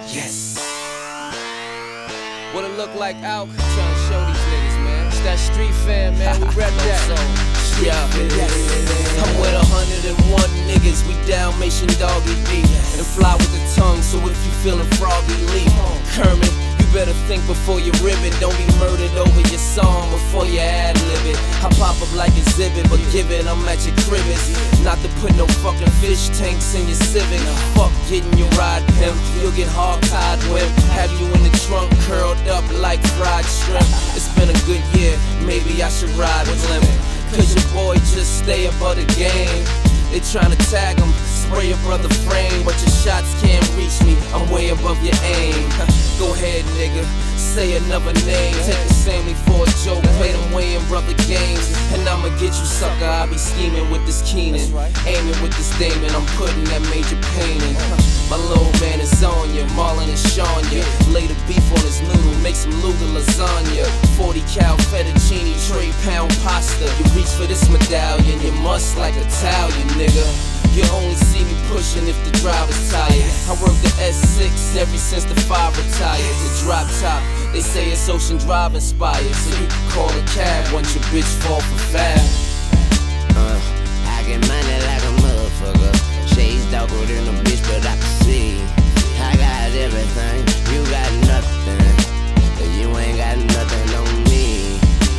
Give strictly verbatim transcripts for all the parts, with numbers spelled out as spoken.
Yes. What it look like out? I'm trying to show these niggas, man. It's that street fam, man. We rep that. Yeah, I'm with a hundred and one niggas. We Dalmatian doggy beat and fly with the tongue. So if you feelin' froggy, leave. Kermit, you better think before you rib it. Don't be murdered over your song before you ad-lib it. I pop up like exhibit, but give it, I'm at your cribbis. Not to put no fucking fish tanks in your Civic. Fuck getting your ride pimp, you'll get hog-tied wimp. Have you in the trunk curled up like fried shrimp. It's been a good year, maybe I should ride with limp. Cause your boy just stay above the game. They tryna tag him, spray your brother frame, but your shots can't reach me, I'm way above your aim. Go ahead nigga, say another name. Take the family for a joke, play them weighing brother games. And I'ma get you sucker, I be scheming with this Keenan, aiming with this Damon, I'm putting that major pain in. My little man is on ya, Marlon and Sean ya. Lay the beef on his noodle, make some Luga lasagna. Forty cal fettuccine, three pound pasta. You reach for this medallion, you must like Italian, nigga. You only see me pushing if the driver's tired. I work the S six ever since the five retired. The drop top, they say it's Ocean Drive inspired. So you can call a cab once your bitch fall for fab. Uh, I get money like a motherfucker. Shades darker than a bitch, but I can see. I got everything, you got nothing. But you ain't got nothing on me.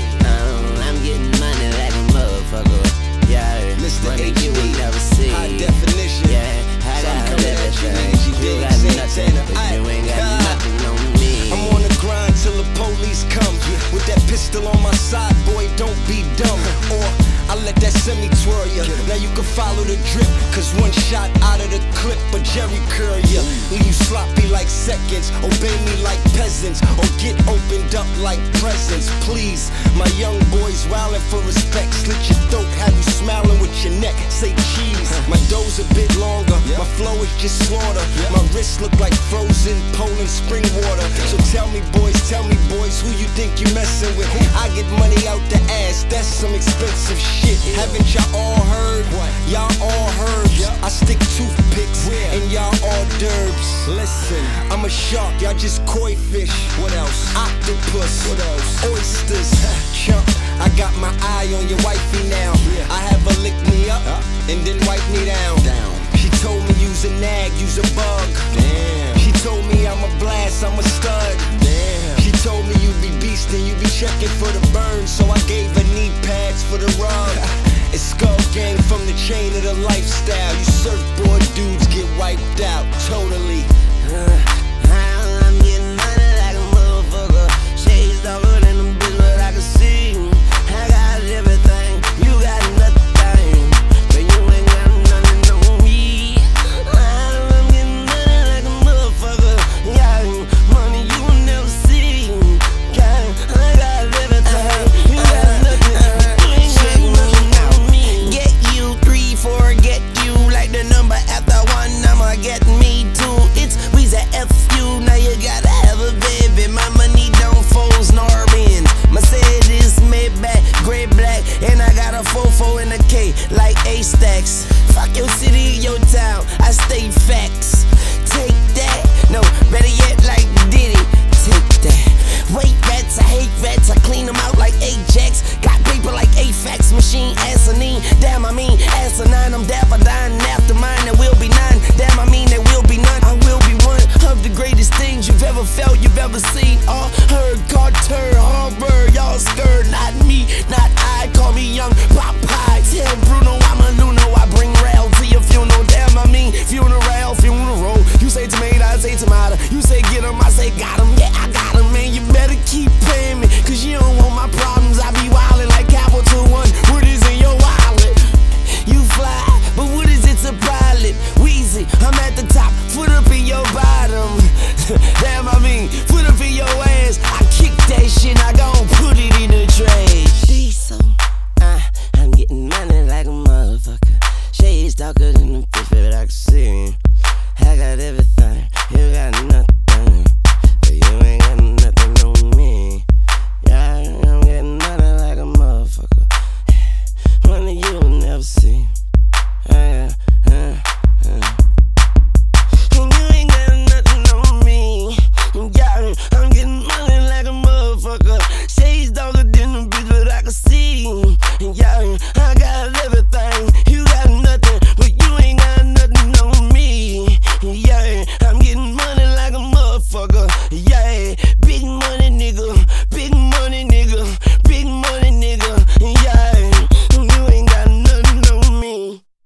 Um, I'm getting money like a motherfucker. Yeah, Mister money H D, you will never see. high definition. Yeah, I got everything. You got nothing, but you ain't got nothing on me. I'm on the grind till the police come. With that pistol on my side, boy, don't be dumb. Or I let that semi twirl ya. Now you can follow the drip, cause one shot out of the clip, but Jerry curl ya. Leave you sloppy like seconds, obey me like peasants, or get opened up like presents. Please, my young boys wildin' for respect. Slit your throat, have you smiling with your neck, say cheese. My dough's a bit longer, my flow is just slaughter. My wrists look like frozen Poland spring water. So tell me boys, tell me boys, who you think you messin' with? I get money out the ass, that's some expensive shit. Haven't y'all all heard? Y'all all herbs. I stick toothpicks and y'all hors d'oeuvres. Listen, I'm a shark, y'all just koi fish. What else? Octopus. What else? Oysters. Chump, I got my eye on your wifey now. I have her lick me up and then wipe me down. She told me use a nag, use a bug. Damn. She told me I'm a blast, I'm a stud. Damn. She told me you be beastin', you be checking for the burn, so I gave her knee pads for the rug. It's skull gang from the chain of the lifestyle. You surfboard dudes get